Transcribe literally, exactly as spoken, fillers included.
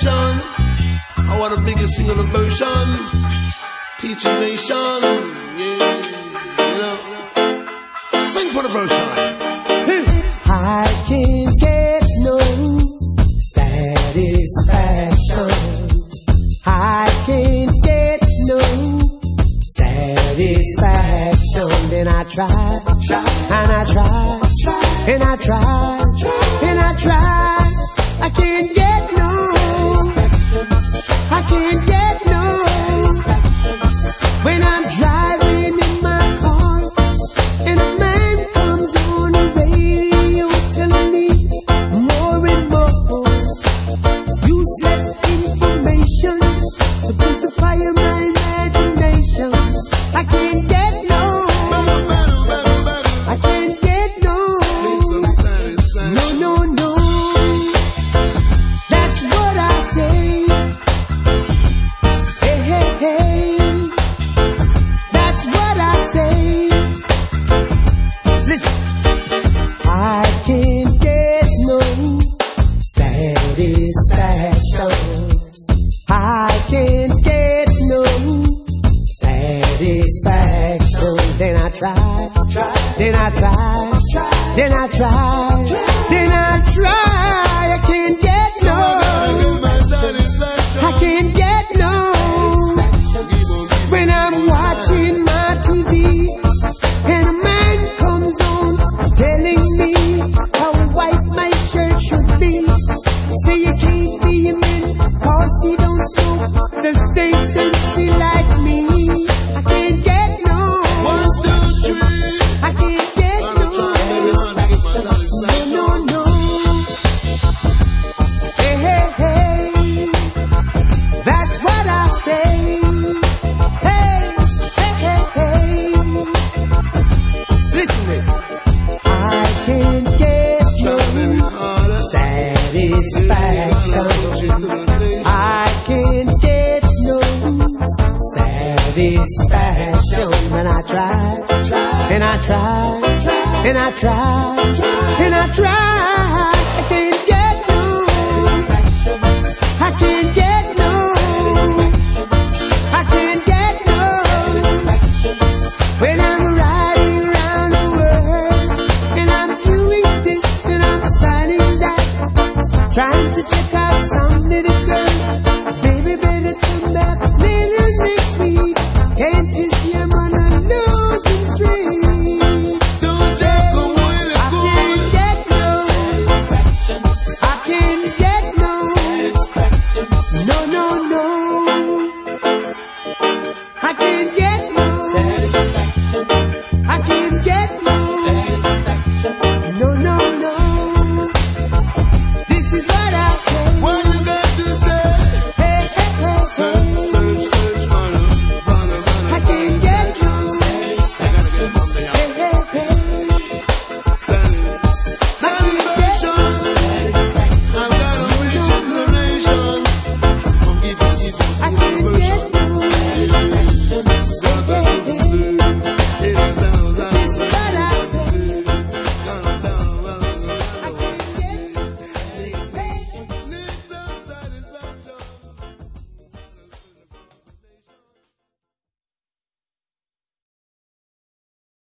satisfaction. I want the biggest single devotion. Teaching nation. Yeah, you know. Sing for the brochure. I can't get no satisfaction. I can't get no satisfaction. Then I try, try, and I try, try, and I try, try, and I try. I can't get no, I can't get no. When I'm driving in my car and a man comes on the radio telling me more and more useless information to crucify my imagination. I can't get no, I can't get no, no, no, no. That's what I say. Hey, hey, hey. That's what I say. Listen, I can't get no satisfaction. I can't get no satisfaction. Then I try, try, then I try, try, then I try, try, then I try. I can't get no, I can't get no. When I'm watching my T V and a man comes on telling me how white my shirt should be. Say you can't be a man cause he don't smoke the same sense he like me. I can't get no, I can't get no, no, no, no. Hey, hey, hey. That's what I say. Hey, hey, hey, hey. Listen to this. I can't get no satisfaction. I can't get no satisfaction. When I try, and I try, and I try, and I try, I can't get no, I can't get no, I can't get no. When I'm riding around the world and I'm doing this and I'm signing that, trying to check